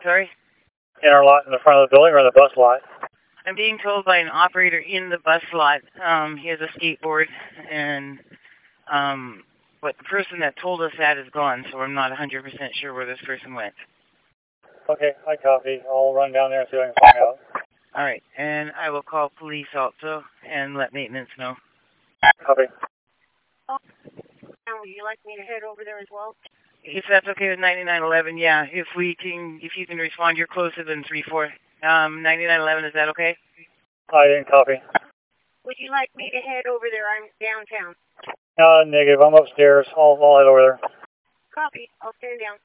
Sorry? In our lot in the front of the building or the bus lot? I'm being told by an operator in the bus lot, he has a skateboard, and but the person that told us that is gone, so I'm not 100% sure where this person went. Okay, I copy. I'll run down there and see if I can find out. All right, and I will call police also and let maintenance know. Copy. Oh, and would you like me to head over there as well? If that's okay with 9911, yeah. If you can respond, you're closer than 3-4. 9911, is that okay? I didn't copy. Would you like me to head over there? I'm downtown. Negative. I'm upstairs. I'll head over there. Copy. I'll stand down.